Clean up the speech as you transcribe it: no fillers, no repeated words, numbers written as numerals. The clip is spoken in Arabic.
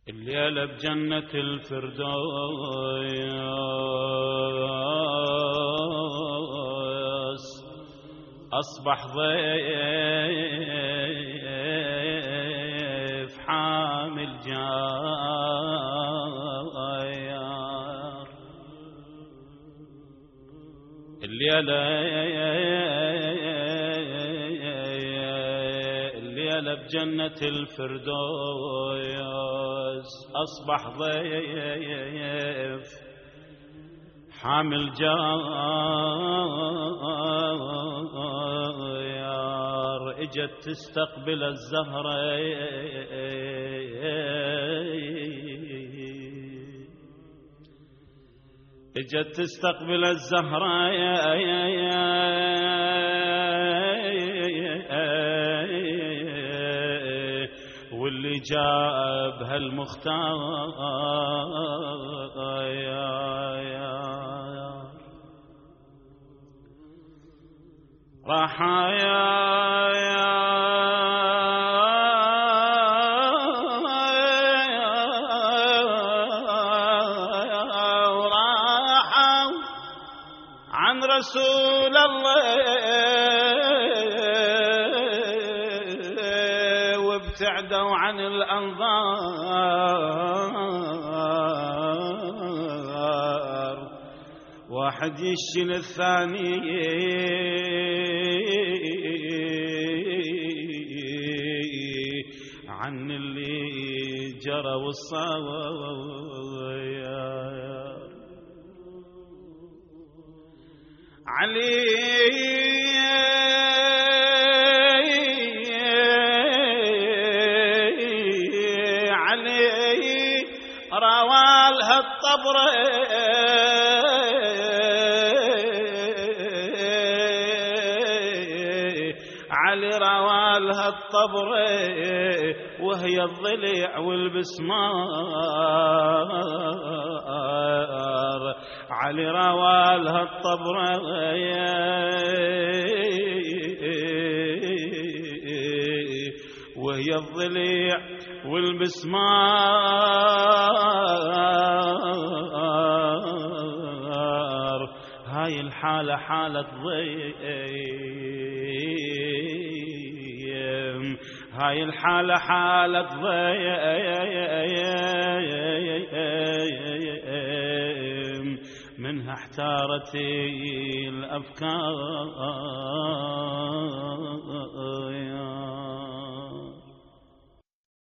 الليلة بجنة الفردوس أصبح ضيف حامل جايار. الليلة بجنة الفردوس أصبح ضيف حامل جايار. اجت تستقبل الزهرة اجت تستقبل الزهرة واللي جاب هالمختار راح عن رسول الله وابتعدوا عن الأنظار. واحد يشيل الثاني عن اللي جرى والصاير. علي روالها الطبر علي روالها الطبر وهي الضلع والبسمار. علي روالها الطبر وهي الضلع والبسمار. هاي الحالة حالة ضيم، هاي الحالة حالة ضيم، منها احتارت الأفكار.